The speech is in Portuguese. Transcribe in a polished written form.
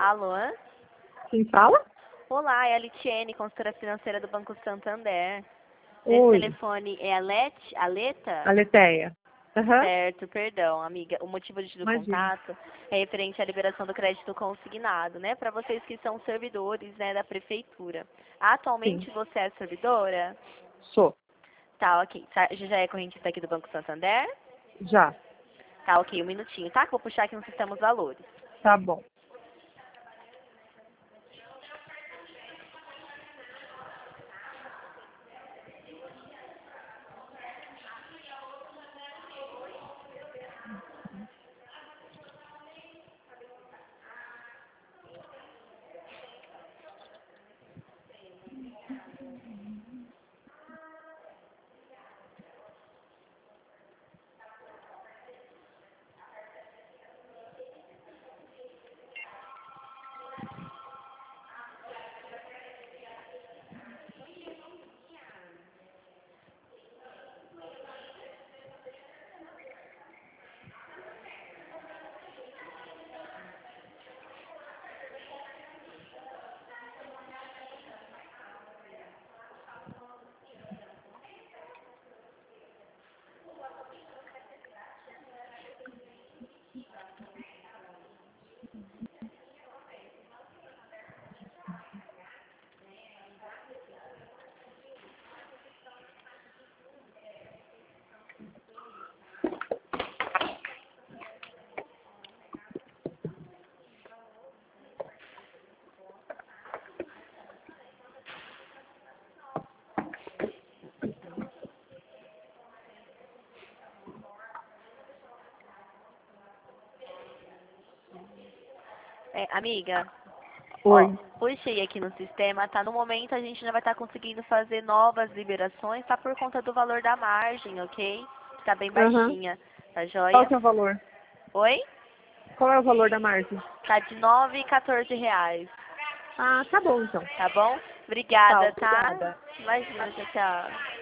Alô? Quem fala? Olá, é a Litiene, consultora financeira do Banco Santander. Esse Oi, telefone é a Leta? a Leteia. Aham, Certo, perdão, amiga. O motivo do imagina. contato é referente à liberação do crédito consignado, né? Para vocês que são servidores, né, da prefeitura. Sim, Atualmente você é servidora? sou. Tá, ok. Já é correntista aqui do Banco Santander? Já. Tá, ok. Um minutinho, tá? Que eu vou puxar aqui no sistema os valores. Tá bom. Amiga, ó, Oi. puxei aqui no sistema, tá? No momento a gente não vai estar conseguindo fazer novas liberações, tá? Por conta do valor da margem, ok? Que tá bem Aham. baixinha, tá Qual joia? que é o valor? Oi? Qual é o valor da margem? Tá de 9 e 14 reais, Ah, tá bom então. tá bom? Tá, Obrigada, tá? obrigada. Imagina, tchau, tchau.